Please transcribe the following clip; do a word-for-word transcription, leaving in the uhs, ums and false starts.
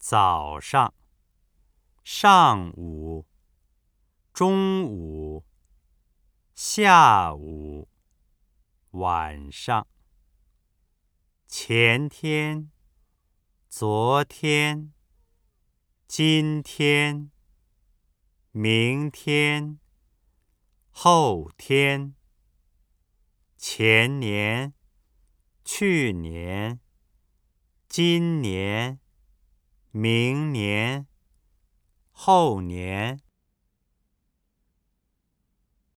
早上、上午、中午、下午、晚上。前天、昨天、今天、明天、后天。前年、去年、今年、明年、后年。